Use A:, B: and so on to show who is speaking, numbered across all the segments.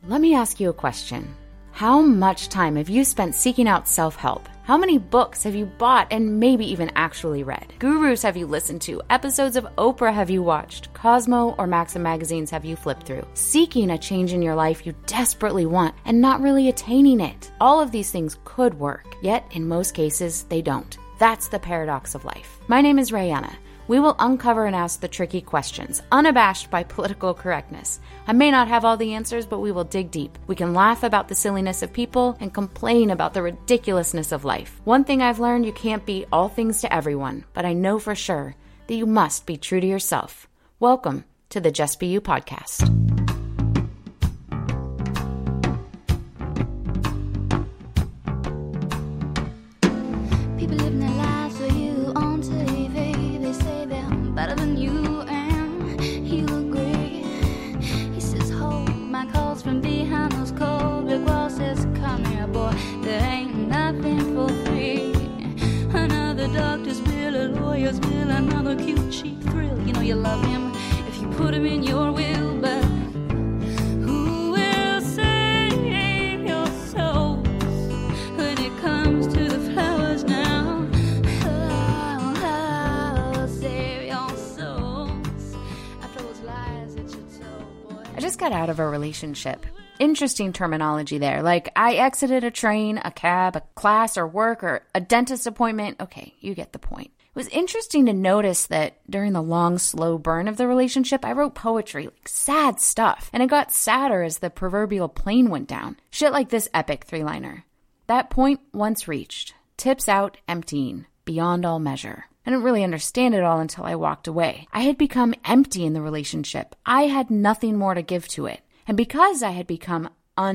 A: Let me ask you a question. How much time have you spent seeking out self-help? How many books have you bought and maybe even actually read? Gurus have you listened to? Episodes of Oprah have you watched? Cosmo or Maxim magazines have you flipped through? Seeking a change in your life you desperately want and not really attaining it. All of these things could work, yet in most cases they don't. That's the paradox of life. My name is Rayanna. We will uncover and ask the tricky questions, unabashed by political correctness. I may not have all the answers, but we will dig deep. We can laugh about the silliness of people and complain about the ridiculousness of life. One thing I've learned, you can't be all things to everyone, but I know for sure that you must be true to yourself. Welcome to the Just Be You podcast.
B: People living their lives for you on TV. They say they're better than you and you agree. He says, hold my calls from behind those cold brick walls. Says, come here, boy, there ain't nothing for free. Another doctor's bill, a lawyer's bill, another cute cheap thrill. You know you love him if you put him in your will, but who will save your souls when it comes to the flowers now? Oh, save your souls after those lies that you told, boy.
A: I just got out of a relationship. Interesting terminology there. Like, I exited a train, a cab, a class or work, or a dentist appointment. Okay, you get the point. It was interesting to notice that during the long, slow burn of the relationship, I wrote poetry, like sad stuff. And it got sadder as the proverbial plane went down. Shit like this epic three-liner. That point once reached. Tips out, emptying, beyond all measure. I didn't really understand it all until I walked away. I had become empty in the relationship. I had nothing more to give to it. And because I had become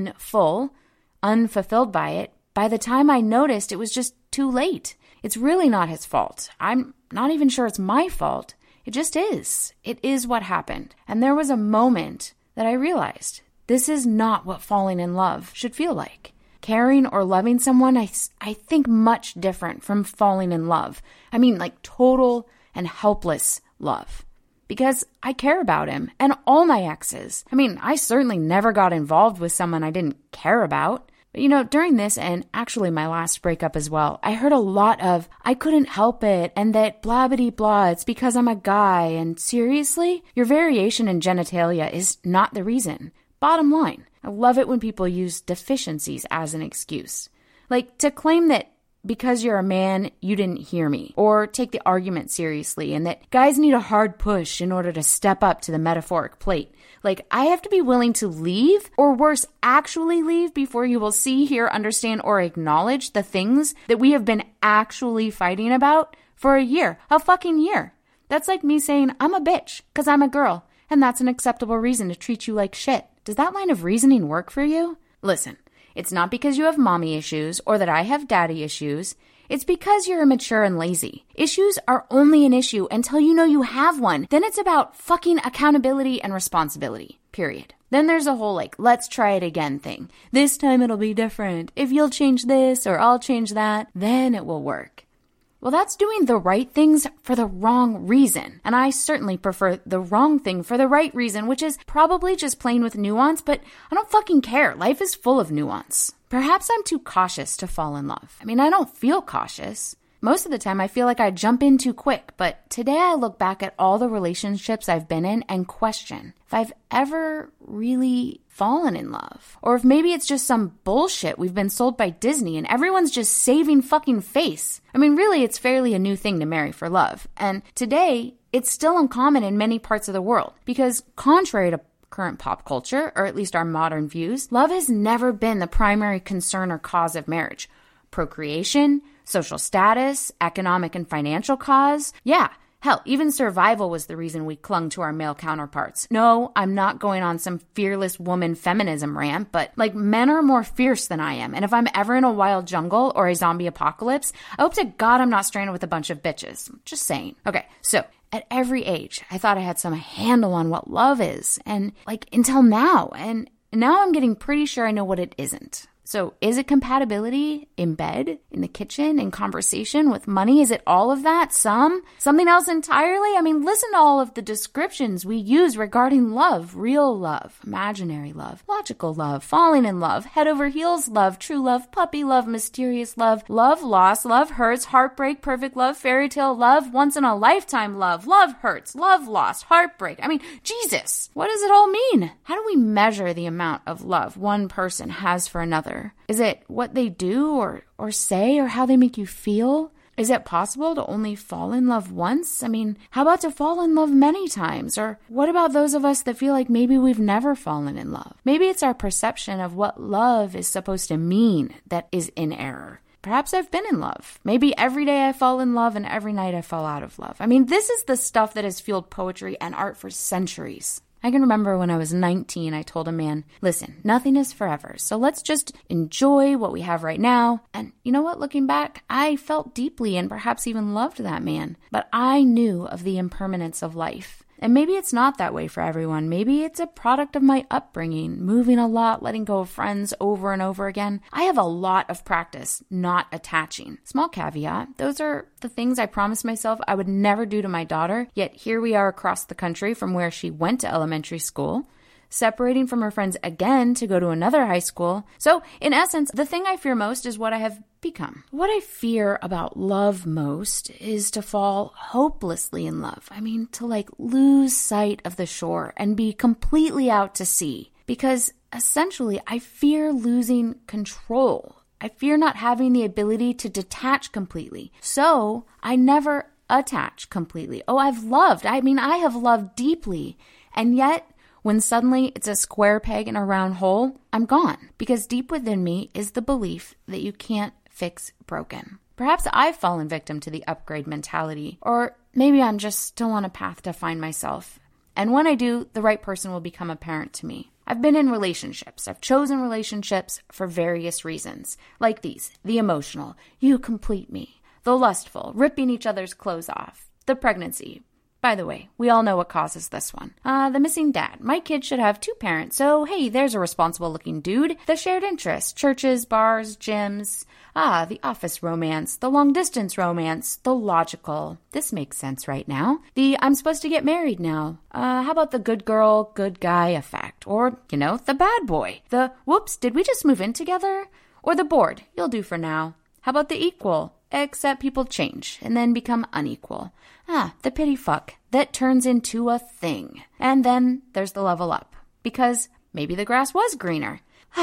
A: unfulfilled by it, by the time I noticed, it was just too late. It's really not his fault. I'm not even sure it's my fault. It just is. It is what happened. And there was a moment that I realized this is not what falling in love should feel like. Caring or loving someone, I think much different from falling in love. I mean, like total and helpless love. Because I care about him and all my exes. I mean, I certainly never got involved with someone I didn't care about. But you know, during this and actually my last breakup as well, I heard a lot of, I couldn't help it and that blah blah blah, it's because I'm a guy. And seriously, your variation in genitalia is not the reason. Bottom line, I love it when people use deficiencies as an excuse. Like to claim that because you're a man, you didn't hear me, or take the argument seriously, and that guys need a hard push in order to step up to the metaphoric plate. Like, I have to be willing to leave, or worse, actually leave before you will see, hear, understand, or acknowledge the things that we have been actually fighting about for a fucking year. That's like me saying, I'm a bitch, because I'm a girl, and that's an acceptable reason to treat you like shit. Does that line of reasoning work for you? Listen. It's not because you have mommy issues or that I have daddy issues. It's because you're immature and lazy. Issues are only an issue until you know you have one. Then it's about fucking accountability and responsibility, period. Then there's a whole like, let's try it again thing. This time it'll be different. If you'll change this or I'll change that, then it will work. Well, that's doing the right things for the wrong reason. And I certainly prefer the wrong thing for the right reason, which is probably just playing with nuance, but I don't fucking care. Life is full of nuance. Perhaps I'm too cautious to fall in love. I mean, I don't feel cautious. Most of the time, I feel like I jump in too quick, but today I look back at all the relationships I've been in and question if I've ever really fallen in love. Or if maybe it's just some bullshit we've been sold by Disney and everyone's just saving fucking face. I mean, really, it's fairly a new thing to marry for love. And today, it's still uncommon in many parts of the world because contrary to current pop culture, or at least our modern views, love has never been the primary concern or cause of marriage. Procreation, social status, economic and financial cause. Yeah, hell, even survival was the reason we clung to our male counterparts. No, I'm not going on some fearless woman feminism rant, but like men are more fierce than I am. And if I'm ever in a wild jungle or a zombie apocalypse, I hope to God I'm not stranded with a bunch of bitches. Just saying. Okay, so at every age, I thought I had some handle on what love is. And like until now. And now I'm getting pretty sure I know what it isn't. So is it compatibility in bed, in the kitchen, in conversation, with money? Is it all of that? Something else entirely? I mean, listen to all of the descriptions we use regarding love. Real love, imaginary love, logical love, falling in love, head over heels love, true love, puppy love, mysterious love, love lost, love hurts, heartbreak, perfect love, fairy tale love, once in a lifetime love, love hurts, love lost, heartbreak. I mean, Jesus, what does it all mean? How do we measure the amount of love one person has for another? Is it what they do or say or how they make you feel? Is it possible to only fall in love once? I mean, how about to fall in love many times? Or what about those of us that feel like maybe we've never fallen in love? Maybe it's our perception of what love is supposed to mean that is in error. Perhaps I've been in love. Maybe every day I fall in love and every night I fall out of love. I mean, this is the stuff that has fueled poetry and art for centuries. I can remember when I was 19, I told a man, listen, nothing is forever, so let's just enjoy what we have right now. And you know what, looking back, I felt deeply and perhaps even loved that man. But I knew of the impermanence of life. And maybe it's not that way for everyone. Maybe it's a product of my upbringing, moving a lot, letting go of friends over and over again. I have a lot of practice not attaching. Small caveat, those are the things I promised myself I would never do to my daughter, yet here we are across the country from where she went to elementary school, separating from her friends again to go to another high school. So, in essence, the thing I fear most is what I have become. What I fear about love most is to fall hopelessly in love. I mean, to lose sight of the shore and be completely out to sea. Because essentially, I fear losing control. I fear not having the ability to detach completely. So, I never attach completely. Oh, I've loved. I mean, I have loved deeply. And yet, when suddenly it's a square peg in a round hole, I'm gone. Because deep within me is the belief that you can't fix broken. Perhaps I've fallen victim to the upgrade mentality, or maybe I'm just still on a path to find myself. And when I do, the right person will become apparent to me. I've been in relationships. I've chosen relationships for various reasons. Like these, the emotional, you complete me. The lustful, ripping each other's clothes off. The pregnancy. By the way, we all know what causes this one. The missing dad. My kid should have 2 parents, so hey, there's a responsible-looking dude. The shared interests. Churches, bars, gyms. The office romance. The long-distance romance. The logical. This makes sense right now. The I'm supposed to get married now. How about the good girl, good guy effect? Or, the bad boy. The whoops, did we just move in together? Or the bored. You'll do for now. How about the equal? Except people change and then become unequal. The pity fuck that turns into a thing. And then there's the level up. Because maybe the grass was greener.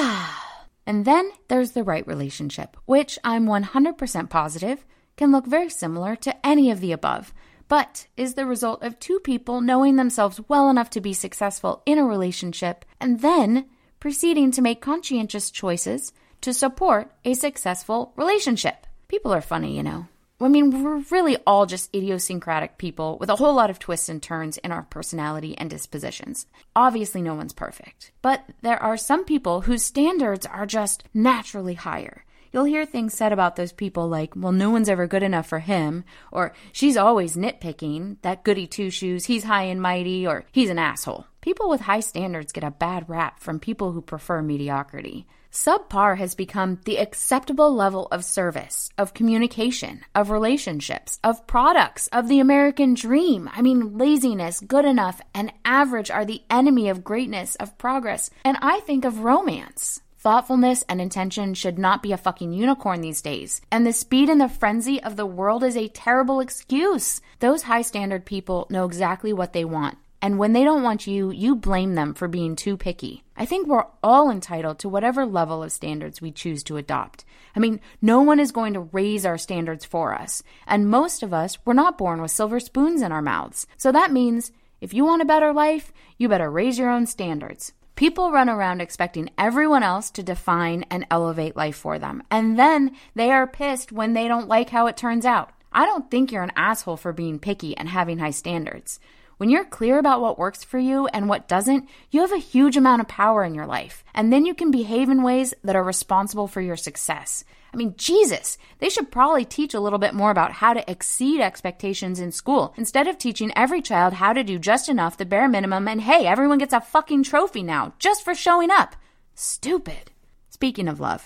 A: And then there's the right relationship, which I'm 100% positive can look very similar to any of the above, but is the result of 2 people knowing themselves well enough to be successful in a relationship and then proceeding to make conscientious choices to support a successful relationship. People are funny, I mean, we're really all just idiosyncratic people with a whole lot of twists and turns in our personality and dispositions. Obviously, no one's perfect. But there are some people whose standards are just naturally higher. You'll hear things said about those people like, well, no one's ever good enough for him, or she's always nitpicking, that goody two-shoes, he's high and mighty, or he's an asshole. People with high standards get a bad rap from people who prefer mediocrity. Subpar has become the acceptable level of service, of communication, of relationships, of products, of the American dream. I mean, laziness, good enough, and average are the enemy of greatness, of progress, and I think of romance. Thoughtfulness and intention should not be a fucking unicorn these days. And the speed and the frenzy of the world is a terrible excuse. Those high-standard people know exactly what they want. And when they don't want you, you blame them for being too picky. I think we're all entitled to whatever level of standards we choose to adopt. I mean, no one is going to raise our standards for us. And most of us were not born with silver spoons in our mouths. So that means if you want a better life, you better raise your own standards. People run around expecting everyone else to define and elevate life for them. And then they are pissed when they don't like how it turns out. I don't think you're an asshole for being picky and having high standards. When you're clear about what works for you and what doesn't, you have a huge amount of power in your life. And then you can behave in ways that are responsible for your success. I mean, Jesus, they should probably teach a little bit more about how to exceed expectations in school instead of teaching every child how to do just enough, the bare minimum, and hey, everyone gets a fucking trophy now just for showing up. Stupid. Speaking of love,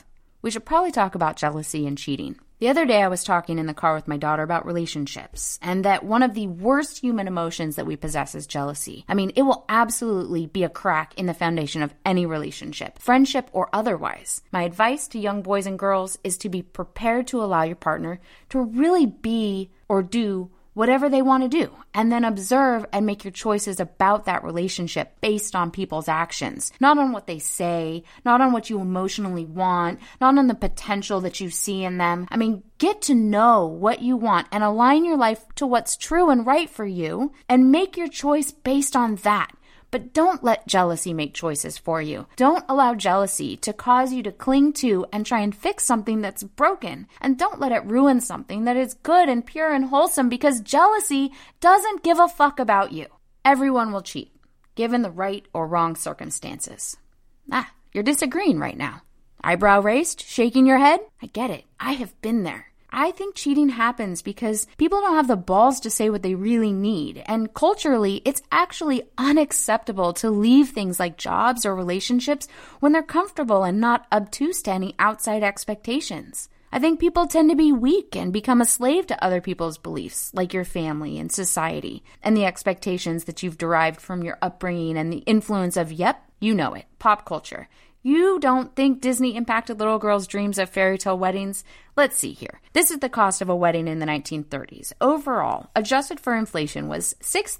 A: we should probably talk about jealousy and cheating. The other day I was talking in the car with my daughter about relationships, and that one of the worst human emotions that we possess is jealousy. I mean, it will absolutely be a crack in the foundation of any relationship, friendship or otherwise. My advice to young boys and girls is to be prepared to allow your partner to really be or do whatever they want to do, and then observe and make your choices about that relationship based on people's actions, not on what they say, not on what you emotionally want, not on the potential that you see in them. I mean, get to know what you want and align your life to what's true and right for you, and make your choice based on that. But don't let jealousy make choices for you. Don't allow jealousy to cause you to cling to and try and fix something that's broken. And don't let it ruin something that is good and pure and wholesome, because jealousy doesn't give a fuck about you. Everyone will cheat, given the right or wrong circumstances. You're disagreeing right now. Eyebrow raised, shaking your head? I get it. I have been there. I think cheating happens because people don't have the balls to say what they really need. And culturally, it's actually unacceptable to leave things like jobs or relationships when they're comfortable and not obtuse to any outside expectations. I think people tend to be weak and become a slave to other people's beliefs, like your family and society, and the expectations that you've derived from your upbringing and the influence of, you know it, pop culture. You don't think Disney impacted little girls' dreams of fairy tale weddings? Let's see here. This is the cost of a wedding in the 1930s. Overall, adjusted for inflation, was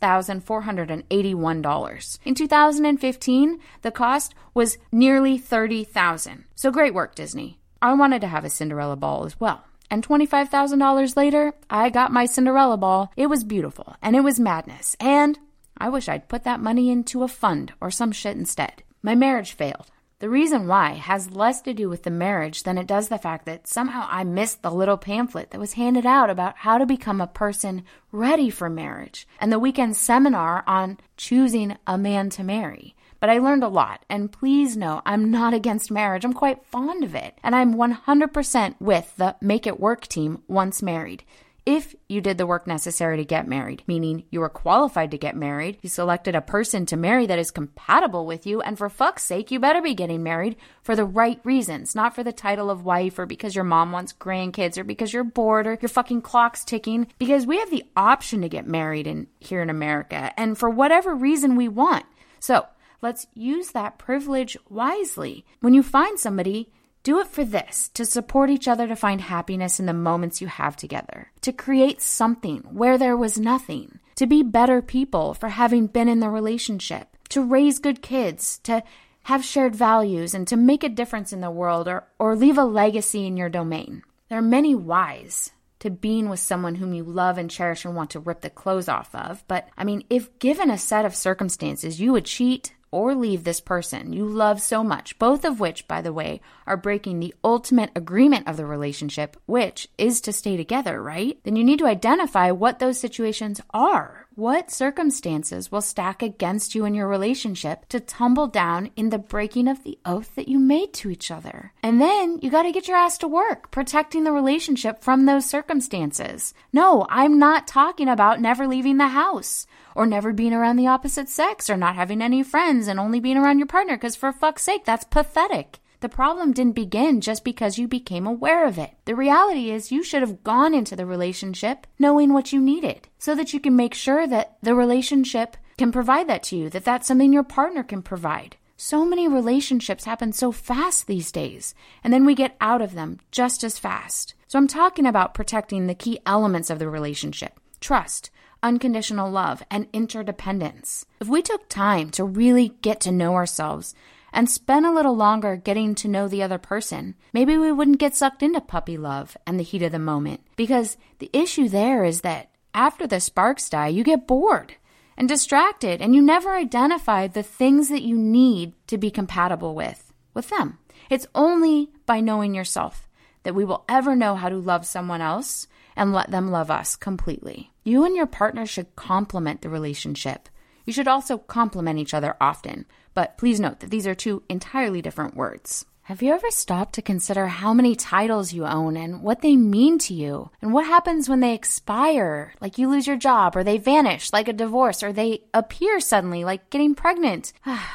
A: $6,481. In 2015, the cost was nearly $30,000. So great work, Disney. I wanted to have a Cinderella ball as well. And $25,000 later, I got my Cinderella ball. It was beautiful, and it was madness. And I wish I'd put that money into a fund or some shit instead. My marriage failed. The reason why has less to do with the marriage than it does the fact that somehow I missed the little pamphlet that was handed out about how to become a person ready for marriage, and the weekend seminar on choosing a man to marry. But I learned a lot, and please know I'm not against marriage. I'm quite fond of it, and I'm 100% with the Make It Work team once married. If you did the work necessary to get married, meaning you were qualified to get married, you selected a person to marry that is compatible with you, and for fuck's sake, you better be getting married for the right reasons, not for the title of wife or because your mom wants grandkids or because you're bored or your fucking clock's ticking, because we have the option to get married here in America, and for whatever reason we want. So let's use that privilege wisely. When you find somebody, do it for this, to support each other, to find happiness in the moments you have together, to create something where there was nothing, to be better people for having been in the relationship, to raise good kids, to have shared values, and to make a difference in the world or leave a legacy in your domain. There are many whys to being with someone whom you love and cherish and want to rip the clothes off of. But, if given a set of circumstances, you would cheat or leave this person you love so much, both of which, by the way, are breaking the ultimate agreement of the relationship, which is to stay together, right? Then you need to identify what those situations are. What circumstances will stack against you in your relationship to tumble down in the breaking of the oath that you made to each other? And then you got to get your ass to work, protecting the relationship from those circumstances. No, I'm not talking about never leaving the house, or never being around the opposite sex, or not having any friends and only being around your partner, because for fuck's sake, that's pathetic. The problem didn't begin just because you became aware of it. The reality is you should have gone into the relationship knowing what you needed, so that you can make sure that the relationship can provide that to you, that that's something your partner can provide. So many relationships happen so fast these days, and then we get out of them just as fast. So I'm talking about protecting the key elements of the relationship: trust, unconditional love, and interdependence. If we took time to really get to know ourselves and spend a little longer getting to know the other person, maybe we wouldn't get sucked into puppy love and the heat of the moment. Because the issue there is that after the sparks die, you get bored and distracted, and you never identify the things that you need to be compatible with them. It's only by knowing yourself that we will ever know how to love someone else and let them love us completely. You and your partner should complement the relationship. You should also complement each other often, but please note that these are two entirely different words. Have you ever stopped to consider how many titles you own and what they mean to you? And what happens when they expire, like you lose your job, or they vanish, like a divorce, or they appear suddenly, like getting pregnant?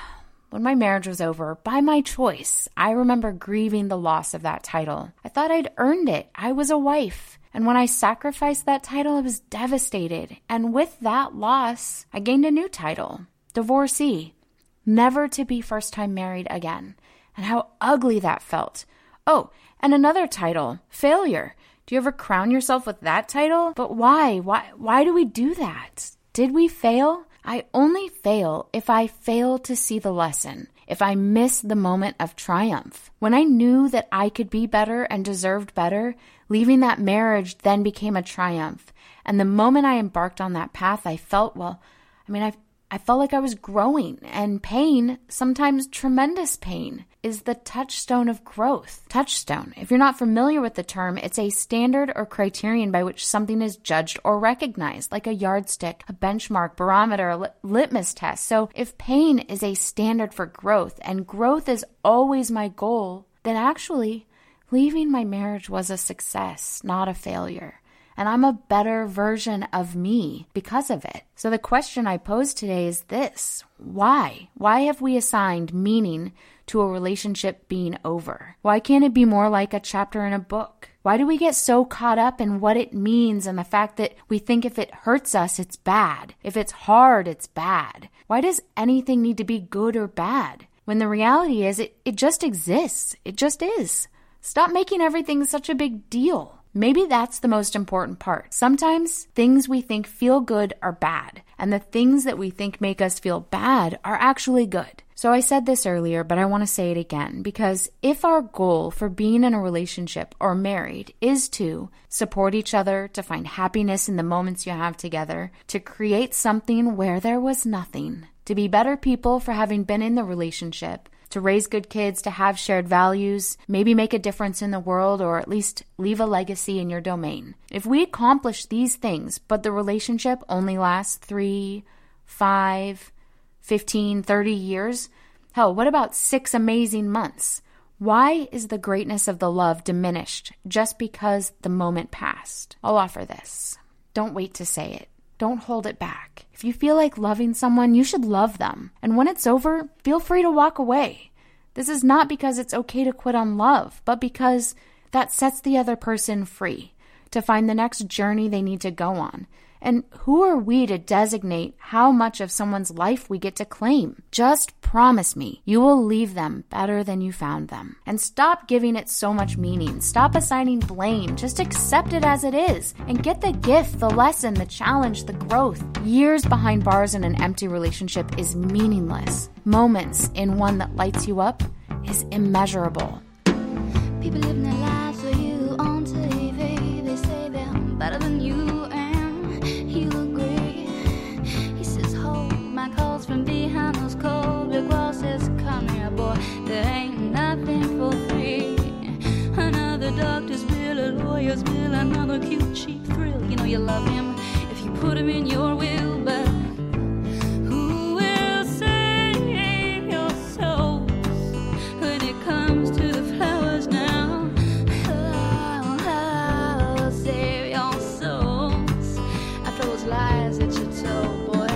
A: when my marriage was over, by my choice, I remember grieving the loss of that title. I thought I'd earned it. I was a wife. And when I sacrificed that title, I was devastated. And with that loss, I gained a new title, divorcee, never to be first-time married again. And how ugly that felt. Oh, and another title, failure. Do you ever crown yourself with that title? But why? Why do we do that? Did we fail? I only fail if I fail to see the lesson, if I miss the moment of triumph. When I knew that I could be better and deserved better, leaving that marriage then became a triumph. And the moment I embarked on that path, I felt, I felt like I was growing, and pain, sometimes tremendous pain, is the touchstone of growth. Touchstone. If you're not familiar with the term, it's a standard or criterion by which something is judged or recognized, like a yardstick, a benchmark, barometer, a litmus test. So if pain is a standard for growth, and growth is always my goal, then actually leaving my marriage was a success, not a failure. And I'm a better version of me because of it. So the question I pose today is this: why? Why have we assigned meaning to a relationship being over? Why can't it be more like a chapter in a book? Why do we get so caught up in what it means and the fact that we think if it hurts us, it's bad? If it's hard, it's bad. Why does anything need to be good or bad? When the reality is, it just exists. It just is. Stop making everything such a big deal. Maybe that's the most important part. Sometimes things we think feel good are bad, and the things that we think make us feel bad are actually good. So I said this earlier, but I want to say it again, because if our goal for being in a relationship or married is to support each other, to find happiness in the moments you have together, to create something where there was nothing, to be better people for having been in the relationship, to raise good kids, to have shared values, maybe make a difference in the world, or at least leave a legacy in your domain. If we accomplish these things, but the relationship only lasts 3, 5, 15, 30 years, hell, what about 6 amazing months? Why is the greatness of the love diminished just because the moment passed? I'll offer this. Don't wait to say it. Don't hold it back. If you feel like loving someone, you should love them. And when it's over, feel free to walk away. This is not because it's okay to quit on love, but because that sets the other person free to find the next journey they need to go on. And who are we to designate how much of someone's life we get to claim? Just promise me you will leave them better than you found them. And stop giving it so much meaning. Stop assigning blame. Just accept it as it is. And get the gift, the lesson, the challenge, the growth. Years behind bars in an empty relationship is meaningless. Moments in one that lights you up is immeasurable.
B: People living their lives for you on TV. They say they're better than you. From behind those cold brick walls says, come here, boy, there ain't nothing for free. Another doctor's bill, a lawyer's bill, another cute, cheap thrill. You know you love him if you put him in your will, but who will save your souls when it comes to the flowers now? Oh, save your souls after those lies that you told, boy.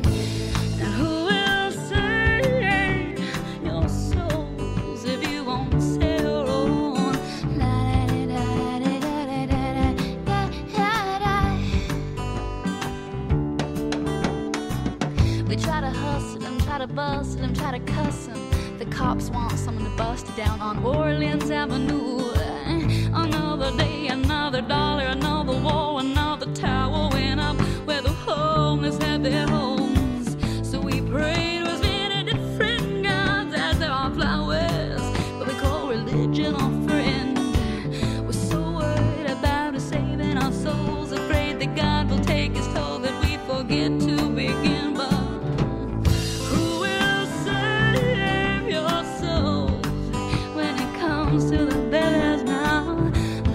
B: Bust him, try to cuss him. The cops want someone to bust down on Orleans Avenue. Another day, another dollar, another war, another tower went up where the homeless had their homes. So we prayed with many different gods as there are flowers, but we call religion our friend. We're so worried about saving our souls, afraid that God will take his toll, that we forget to begin. But to the bells now.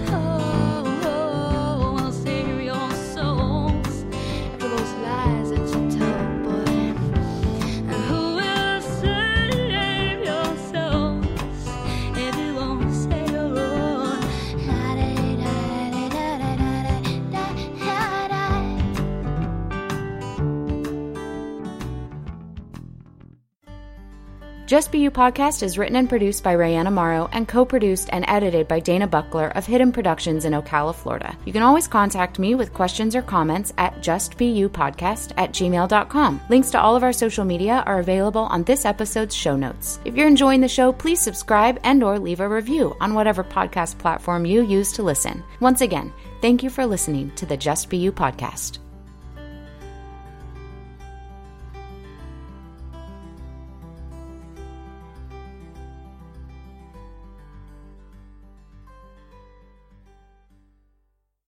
B: Oh, I'll save your souls after those lies that you told, boy. And who will save your souls if you won't say your own?
A: Just Be You podcast is written and produced by Rayanna Morrow and co-produced and edited by Dana Buckler of Hidden Productions in Ocala, Florida. You can always contact me with questions or comments at justbeyoupodcast@gmail.com. Links to all of our social media are available on this episode's show notes. If you're enjoying the show, please subscribe and or leave a review on whatever podcast platform you use to listen. Once again, thank you for listening to the Just Be You podcast.